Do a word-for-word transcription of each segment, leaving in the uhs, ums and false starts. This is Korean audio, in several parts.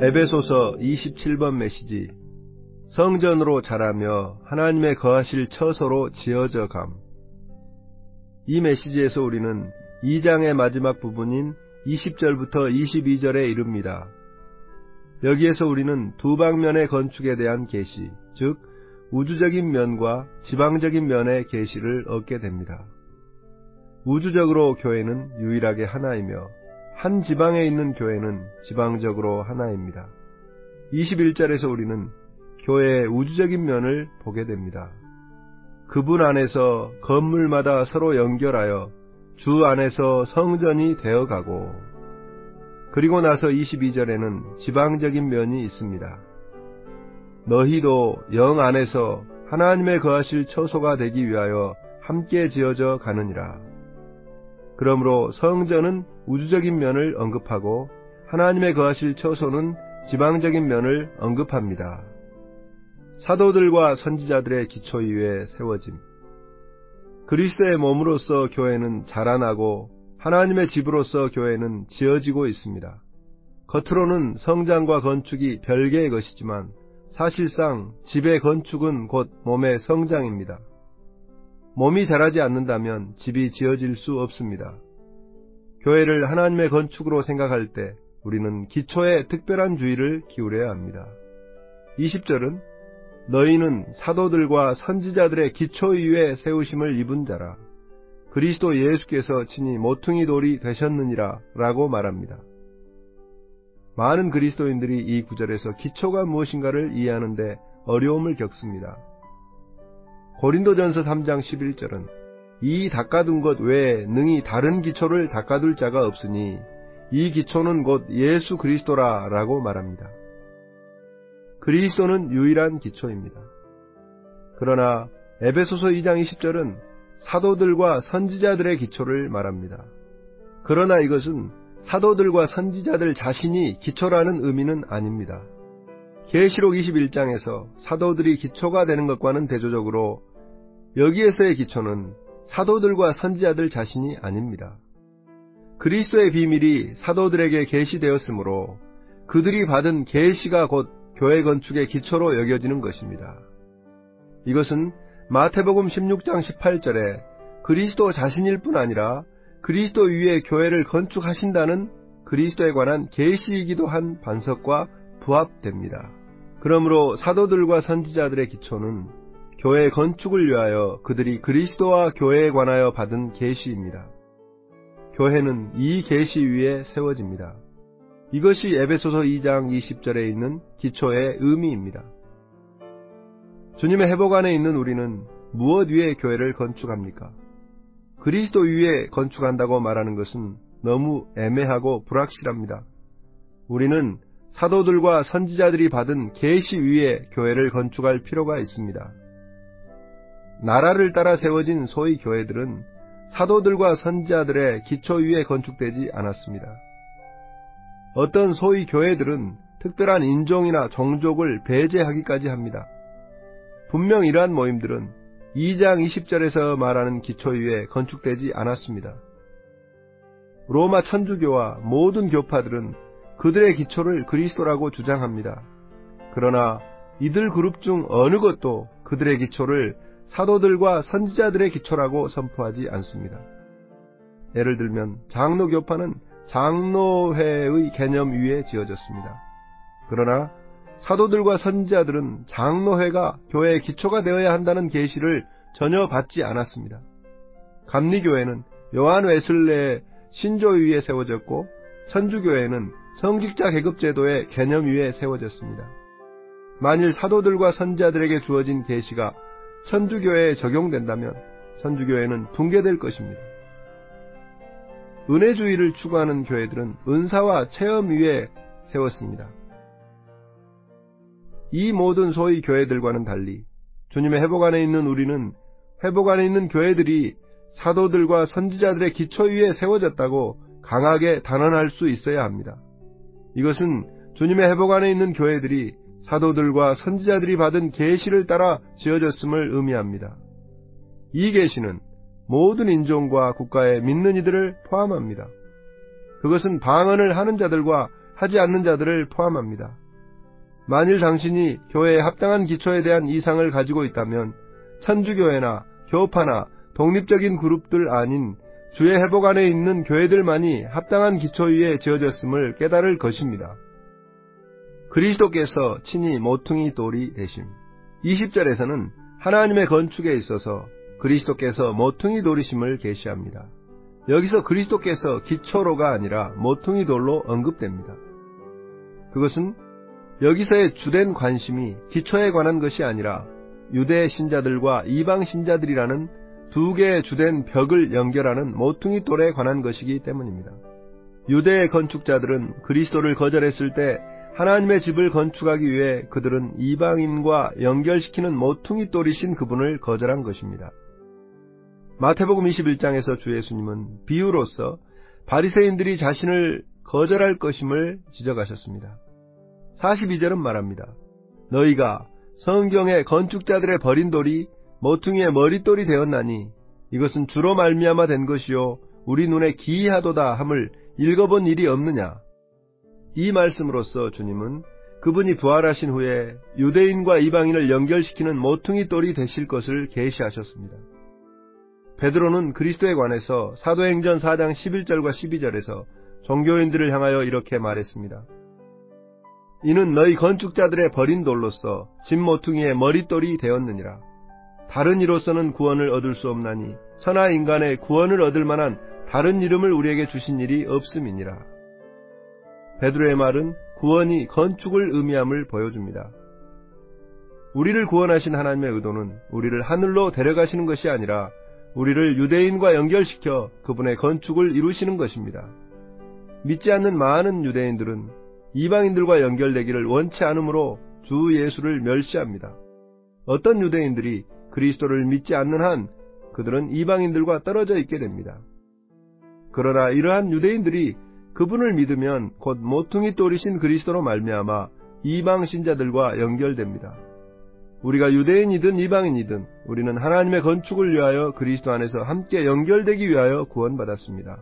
에베소서 이십칠 번 메시지, 성전으로 자라며 하나님의 거하실 처소로 지어져 감. 이 메시지에서 우리는 이 장의 마지막 부분인 이십 절부터 이십이 절에 이릅니다. 여기에서 우리는 두 방면의 건축에 대한 계시, 즉 우주적인 면과 지방적인 면의 계시를 얻게 됩니다. 우주적으로 교회는 유일하게 하나이며 한 지방에 있는 교회는 지방적으로 하나입니다. 이십일 절에서 우리는 교회의 우주적인 면을 보게 됩니다. 그분 안에서 건물마다 서로 연결하여 주 안에서 성전이 되어가고, 그리고 나서 이십이 절에는 지방적인 면이 있습니다. 너희도 영 안에서 하나님의 거하실 처소가 되기 위하여 함께 지어져 가느니라. 그러므로 성전은 우주적인 면을 언급하고 하나님의 거하실 처소는 지방적인 면을 언급합니다. 사도들과 선지자들의 기초 위에 세워짐. 그리스도의 몸으로서 교회는 자라나고 하나님의 집으로서 교회는 지어지고 있습니다. 겉으로는 성장과 건축이 별개의 것이지만 사실상 집의 건축은 곧 몸의 성장입니다. 몸이 자라지 않는다면 집이 지어질 수 없습니다. 교회를 하나님의 건축으로 생각할 때 우리는 기초에 특별한 주의를 기울여야 합니다. 이십 절은 너희는 사도들과 선지자들의 기초 위에 세우심을 입은 자라. 그리스도 예수께서 친히 모퉁이 돌이 되셨느니라 라고 말합니다. 많은 그리스도인들이 이 구절에서 기초가 무엇인가를 이해하는데 어려움을 겪습니다. 고린도전서 삼 장 십일 절은 이 닦아둔 것 외에 능히 다른 기초를 닦아둘 자가 없으니 이 기초는 곧 예수 그리스도라 라고 말합니다. 그리스도는 유일한 기초입니다. 그러나 에베소서 이 장 이십 절은 사도들과 선지자들의 기초를 말합니다. 그러나 이것은 사도들과 선지자들 자신이 기초라는 의미는 아닙니다. 계시록 이십일 장에서 사도들이 기초가 되는 것과는 대조적으로 여기에서의 기초는 사도들과 선지자들 자신이 아닙니다. 그리스도의 비밀이 사도들에게 계시되었으므로 그들이 받은 계시가 곧 교회 건축의 기초로 여겨지는 것입니다. 이것은 마태복음 십육 장 십팔 절에 그리스도 자신일 뿐 아니라 그리스도 위에 교회를 건축하신다는 그리스도에 관한 계시이기도 한 반석과 부합됩니다. 그러므로 사도들과 선지자들의 기초는 교회 건축을 위하여 그들이 그리스도와 교회에 관하여 받은 계시입니다. 교회는 이 계시 위에 세워집니다. 이것이 에베소서 이 장 이십 절에 있는 기초의 의미입니다. 주님의 회복 안에 있는 우리는 무엇 위에 교회를 건축합니까? 그리스도 위에 건축한다고 말하는 것은 너무 애매하고 불확실합니다. 우리는 사도들과 선지자들이 받은 계시 위에 교회를 건축할 필요가 있습니다. 나라를 따라 세워진 소위 교회들은 사도들과 선지자들의 기초 위에 건축되지 않았습니다. 어떤 소위 교회들은 특별한 인종이나 종족을 배제하기까지 합니다. 분명 이러한 모임들은 이 장 이십 절에서 말하는 기초 위에 건축되지 않았습니다. 로마 천주교와 모든 교파들은 그들의 기초를 그리스도라고 주장합니다. 그러나 이들 그룹 중 어느 것도 그들의 기초를 사도들과 선지자들의 기초라고 선포하지 않습니다. 예를 들면 장로교파는 장로회의 개념 위에 지어졌습니다. 그러나 사도들과 선지자들은 장로회가 교회의 기초가 되어야 한다는 계시를 전혀 받지 않았습니다. 감리교회는 요한 웨슬레의 신조 위에 세워졌고 천주교회는 성직자 계급 제도의 개념 위에 세워졌습니다. 만일 사도들과 선지자들에게 주어진 계시가 천주교회에 적용된다면 천주교회는 붕괴될 것입니다. 은혜주의를 추구하는 교회들은 은사와 체험 위에 세웠습니다. 이 모든 소위 교회들과는 달리 주님의 회복 안에 있는 우리는 회복 안에 있는 교회들이 사도들과 선지자들의 기초 위에 세워졌다고 강하게 단언할 수 있어야 합니다. 이것은 주님의 회복 안에 있는 교회들이 사도들과 선지자들이 받은 계시를 따라 지어졌음을 의미합니다. 이 계시는 모든 인종과 국가의 믿는 이들을 포함합니다. 그것은 방언을 하는 자들과 하지 않는 자들을 포함합니다. 만일 당신이 교회에 합당한 기초에 대한 이상을 가지고 있다면 천주교회나 교파나 독립적인 그룹들 아닌 주의 회복 안에 있는 교회들만이 합당한 기초 위에 지어졌음을 깨달을 것입니다. 그리스도께서 친히 모퉁이 돌이 되심. 이십 절에서는 하나님의 건축에 있어서 그리스도께서 모퉁이 돌이심을 계시합니다. 여기서 그리스도께서 기초로가 아니라 모퉁이 돌로 언급됩니다. 그것은 여기서의 주된 관심이 기초에 관한 것이 아니라 유대 신자들과 이방 신자들이라는 두 개의 주된 벽을 연결하는 모퉁이 돌에 관한 것이기 때문입니다. 유대의 건축자들은 그리스도를 거절했을 때 하나님의 집을 건축하기 위해 그들은 이방인과 연결시키는 모퉁이 돌이신 그분을 거절한 것입니다. 마태복음 이십일 장에서 주 예수님은 비유로서 바리새인들이 자신을 거절할 것임을 지적하셨습니다. 사십이 절은 말합니다. 너희가 성경의 건축자들의 버린 돌이 모퉁이의 머릿돌이 되었나니 이것은 주로 말미암아 된 것이요 우리 눈에 기이하도다 함을 읽어본 일이 없느냐. 이 말씀으로써 주님은 그분이 부활하신 후에 유대인과 이방인을 연결시키는 모퉁이 돌이 되실 것을 계시하셨습니다. 베드로는 그리스도에 관해서 사도행전 사 장 십일 절과 십이 절에서 종교인들을 향하여 이렇게 말했습니다. 이는 너희 건축자들의 버린 돌로서 집 모퉁이의 머릿돌이 되었느니라. 다른 이로서는 구원을 얻을 수 없나니 천하 인간의 구원을 얻을 만한 다른 이름을 우리에게 주신 일이 없음이니라. 베드로의 말은 구원이 건축을 의미함을 보여줍니다. 우리를 구원하신 하나님의 의도는 우리를 하늘로 데려가시는 것이 아니라 우리를 유대인과 연결시켜 그분의 건축을 이루시는 것입니다. 믿지 않는 많은 유대인들은 이방인들과 연결되기를 원치 않으므로 주 예수를 멸시합니다. 어떤 유대인들이 그리스도를 믿지 않는 한 그들은 이방인들과 떨어져 있게 됩니다. 그러나 이러한 유대인들이 그분을 믿으면 곧 모퉁이 돌이신 그리스도로 말미암아 이방 신자들과 연결됩니다. 우리가 유대인이든 이방인이든 우리는 하나님의 건축을 위하여 그리스도 안에서 함께 연결되기 위하여 구원받았습니다.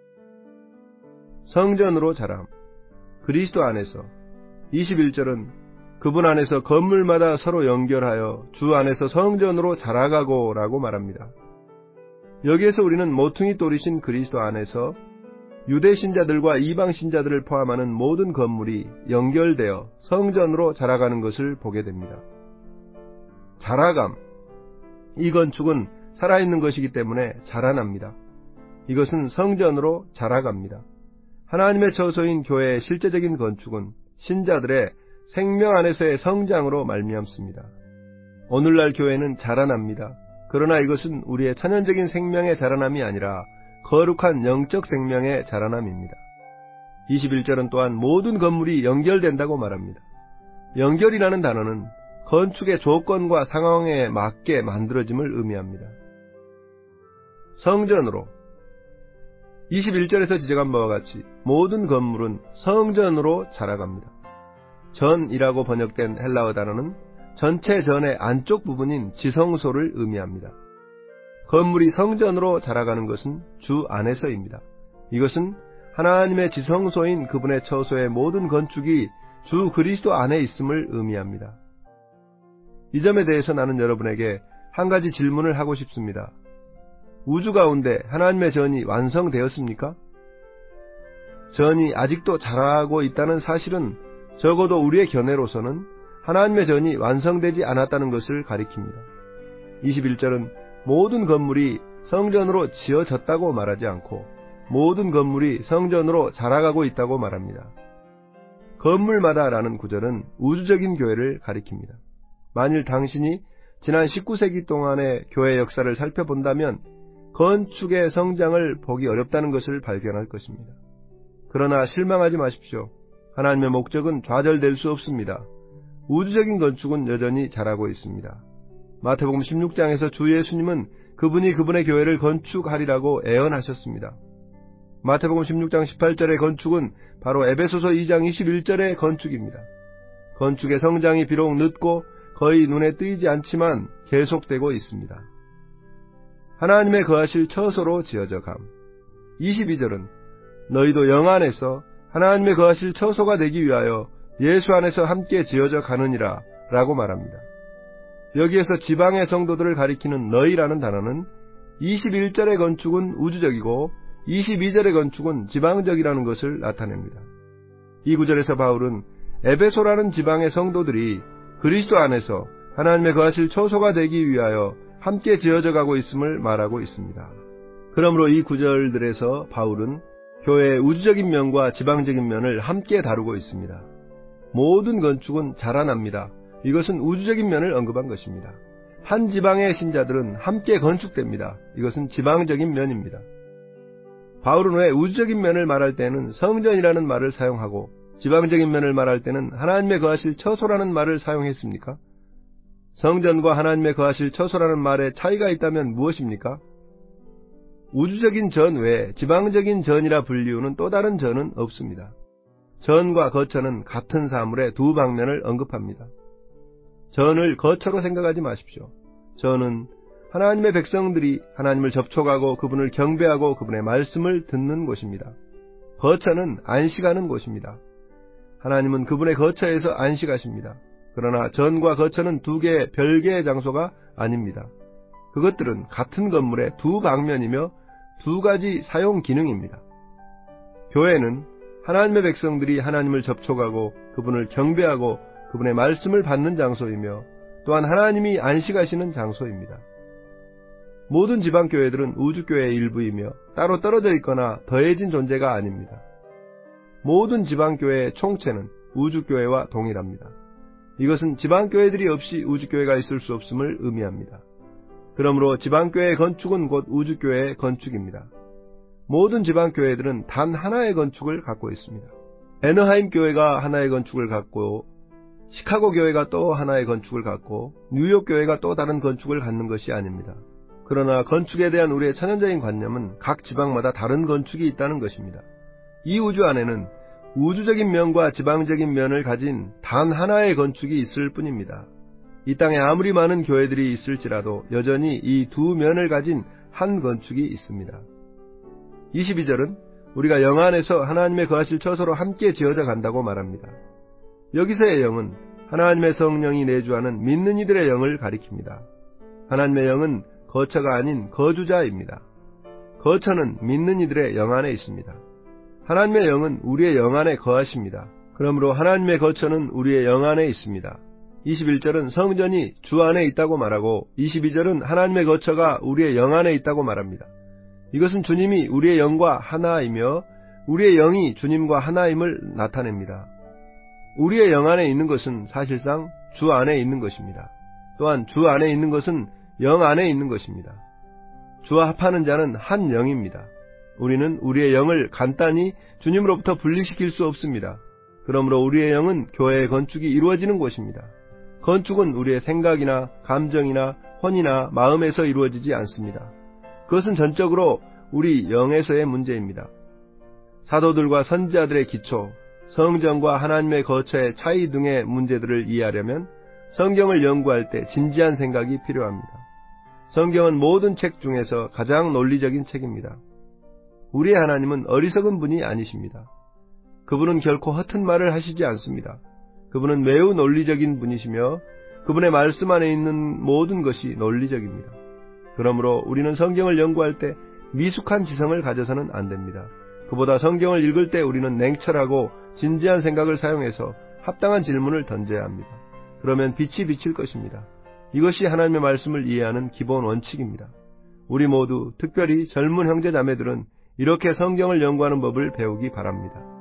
성전으로 자람. 그리스도 안에서. 이십일 절은 그분 안에서 건물마다 서로 연결하여 주 안에서 성전으로 자라가고 라고 말합니다. 여기에서 우리는 모퉁이 돌이신 그리스도 안에서 유대 신자들과 이방 신자들을 포함하는 모든 건물이 연결되어 성전으로 자라가는 것을 보게 됩니다. 자라감. 이 건축은 살아있는 것이기 때문에 자라납니다. 이것은 성전으로 자라갑니다. 하나님의 처소인 교회의 실제적인 건축은 신자들의 생명 안에서의 성장으로 말미암습니다. 오늘날 교회는 자라납니다. 그러나 이것은 우리의 천연적인 생명의 자라남이 아니라 거룩한 영적 생명의 자라남입니다. 이십일 절은 또한 모든 건물이 연결된다고 말합니다. 연결이라는 단어는 건축의 조건과 상황에 맞게 만들어짐을 의미합니다. 성전으로. 이십일 절에서 지적한 바와 같이 모든 건물은 성전으로 자라갑니다. 전이라고 번역된 헬라어 단어는 전체 전의 안쪽 부분인 지성소를 의미합니다. 건물이 성전으로 자라가는 것은 주 안에서입니다. 이것은 하나님의 지성소인 그분의 처소의 모든 건축이 주 그리스도 안에 있음을 의미합니다. 이 점에 대해서 나는 여러분에게 한 가지 질문을 하고 싶습니다. 우주 가운데 하나님의 전이 완성되었습니까? 전이 아직도 자라고 있다는 사실은 적어도 우리의 견해로서는 하나님의 전이 완성되지 않았다는 것을 가리킵니다. 이십일 절은 모든 건물이 성전으로 지어졌다고 말하지 않고 모든 건물이 성전으로 자라가고 있다고 말합니다. 건물마다라는 구절은 우주적인 교회를 가리킵니다. 만일 당신이 지난 십구 세기 동안의 교회 역사를 살펴본다면 건축의 성장을 보기 어렵다는 것을 발견할 것입니다. 그러나 실망하지 마십시오. 하나님의 목적은 좌절될 수 없습니다. 우주적인 건축은 여전히 자라고 있습니다. 마태복음 십육 장에서 주 예수님은 그분이 그분의 교회를 건축하리라고 애언하셨습니다. 마태복음 십육 장 십팔 절의 건축은 바로 에베소서 이 장 이십일 절의 건축입니다. 건축의 성장이 비록 늦고 거의 눈에 띄지 않지만 계속되고 있습니다. 하나님의 거하실 처소로 지어져 감. 이십이 절은 너희도 영 안에서 하나님의 거하실 처소가 되기 위하여 예수 안에서 함께 지어져 가느니라 라고 말합니다. 여기에서 지방의 성도들을 가리키는 너희라는 단어는 이십일 절의 건축은 우주적이고 이십이 절의 건축은 지방적이라는 것을 나타냅니다. 이 구절에서 바울은 에베소라는 지방의 성도들이 그리스도 안에서 하나님의 거하실 초소가 되기 위하여 함께 지어져 가고 있음을 말하고 있습니다. 그러므로 이 구절들에서 바울은 교회의 우주적인 면과 지방적인 면을 함께 다루고 있습니다. 모든 건축은 자라납니다. 이것은 우주적인 면을 언급한 것입니다. 한 지방의 신자들은 함께 건축됩니다. 이것은 지방적인 면입니다. 바울은 왜 우주적인 면을 말할 때는 성전이라는 말을 사용하고 지방적인 면을 말할 때는 하나님의 거하실 처소라는 말을 사용했습니까? 성전과 하나님의 거하실 처소라는 말에 차이가 있다면 무엇입니까? 우주적인 전 외에 지방적인 전이라 불리우는 또 다른 전은 없습니다. 전과 거처는 같은 사물의 두 방면을 언급합니다. 전을 거처로 생각하지 마십시오. 전은 하나님의 백성들이 하나님을 접촉하고 그분을 경배하고 그분의 말씀을 듣는 곳입니다. 거처는 안식하는 곳입니다. 하나님은 그분의 거처에서 안식하십니다. 그러나 전과 거처는 두 개의 별개의 장소가 아닙니다. 그것들은 같은 건물의 두 방면이며 두 가지 사용 기능입니다. 교회는 하나님의 백성들이 하나님을 접촉하고 그분을 경배하고 그분의 말씀을 받는 장소이며 또한 하나님이 안식하시는 장소입니다. 모든 지방교회들은 우주교회의 일부이며 따로 떨어져 있거나 더해진 존재가 아닙니다. 모든 지방교회의 총체는 우주교회와 동일합니다. 이것은 지방교회들이 없이 우주교회가 있을 수 없음을 의미합니다. 그러므로 지방교회의 건축은 곧 우주교회의 건축입니다. 모든 지방교회들은 단 하나의 건축을 갖고 있습니다. 애너하임 교회가 하나의 건축을 갖고 시카고 교회가 또 하나의 건축을 갖고 뉴욕 교회가 또 다른 건축을 갖는 것이 아닙니다. 그러나 건축에 대한 우리의 천연적인 관념은 각 지방마다 다른 건축이 있다는 것입니다. 이 우주 안에는 우주적인 면과 지방적인 면을 가진 단 하나의 건축이 있을 뿐입니다. 이 땅에 아무리 많은 교회들이 있을지라도 여전히 이 두 면을 가진 한 건축이 있습니다. 이십이 절은 우리가 영 안에서 하나님의 거하실 처소로 함께 지어져 간다고 말합니다. 여기서의 영은 하나님의 성령이 내주하는 믿는 이들의 영을 가리킵니다. 하나님의 영은 거처가 아닌 거주자입니다. 거처는 믿는 이들의 영 안에 있습니다. 하나님의 영은 우리의 영 안에 거하십니다. 그러므로 하나님의 거처는 우리의 영 안에 있습니다. 이십일 절은 성전이 주 안에 있다고 말하고 이십이 절은 하나님의 거처가 우리의 영 안에 있다고 말합니다. 이것은 주님이 우리의 영과 하나이며 우리의 영이 주님과 하나임을 나타냅니다. 우리의 영 안에 있는 것은 사실상 주 안에 있는 것입니다. 또한 주 안에 있는 것은 영 안에 있는 것입니다. 주와 합하는 자는 한 영입니다. 우리는 우리의 영을 간단히 주님으로부터 분리시킬 수 없습니다. 그러므로 우리의 영은 교회의 건축이 이루어지는 곳입니다. 건축은 우리의 생각이나 감정이나 혼이나 마음에서 이루어지지 않습니다. 그것은 전적으로 우리 영에서의 문제입니다. 사도들과 선지자들의 기초, 성전과 하나님의 거처의 차이 등의 문제들을 이해하려면 성경을 연구할 때 진지한 생각이 필요합니다. 성경은 모든 책 중에서 가장 논리적인 책입니다. 우리의 하나님은 어리석은 분이 아니십니다. 그분은 결코 허튼 말을 하시지 않습니다. 그분은 매우 논리적인 분이시며 그분의 말씀 안에 있는 모든 것이 논리적입니다. 그러므로 우리는 성경을 연구할 때 미숙한 지성을 가져서는 안 됩니다. 그보다 성경을 읽을 때 우리는 냉철하고 진지한 생각을 사용해서 합당한 질문을 던져야 합니다. 그러면 빛이 비칠 것입니다. 이것이 하나님의 말씀을 이해하는 기본 원칙입니다. 우리 모두, 특별히 젊은 형제 자매들은 이렇게 성경을 연구하는 법을 배우기 바랍니다.